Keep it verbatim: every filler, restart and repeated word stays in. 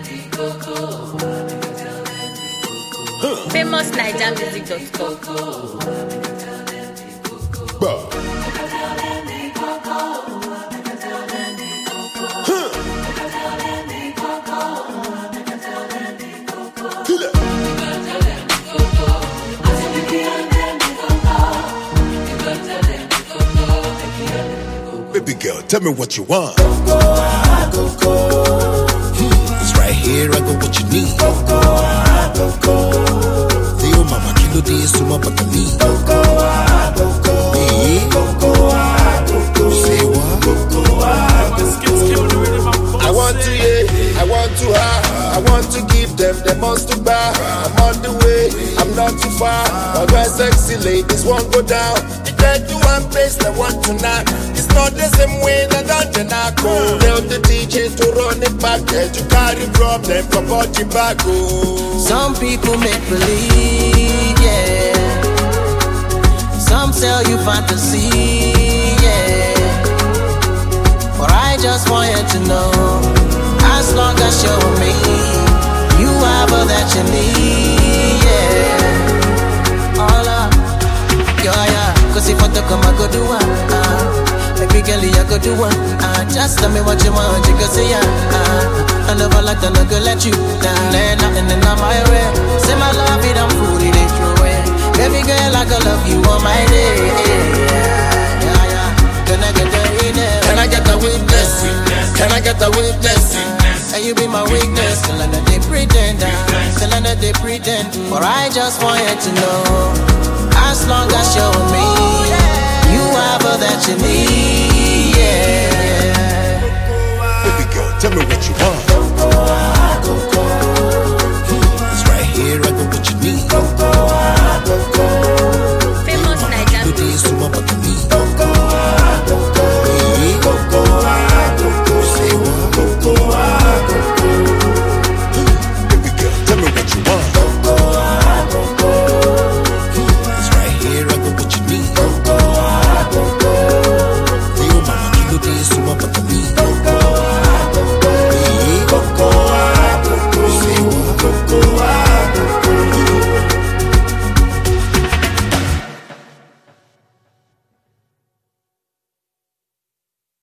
famous naija music dot com. Baby girl, tell me what you want. Coco, ah, Coco. It's right here, I got what you need. Coco, ah, Coco. Leo mama, kilo de suma bakali. Coco, ah, Coco. Hey. Coco, ah, Coco. You say what? Coco, ah, Coco. I want to, yeah, I want to have, I want to give them, they must to buy. I'm on the way, I'm not too far. All my sexy ladies won't go down. You get to one place, they want to knock. It's not the same way that I'm gonna go. Tell the D J to run it back, there to carry problem from body back. Oh. Some people make believe, yeah. Some sell you fantasy, yeah. But I just want you to know, as long as you're with me, you have all that you need, yeah. All up, yeah, yeah. Cause if I talk, I go do one, uh. Baby girl, I go do one, uh. Just tell me what you want, you can say, yeah, uh. I never like to not go let you down. There ain't nothing in my way. Say my love, it I'm food, it ain't true way. Baby girl, I go love you on my day, yeah, yeah. Can I get the witness? Can I get the witness? Can I get the witness? And you be my weakness. Till I know they pretend, till I know they pretend. But I just want you to know, as long as you're with me, you have all that you need, yeah.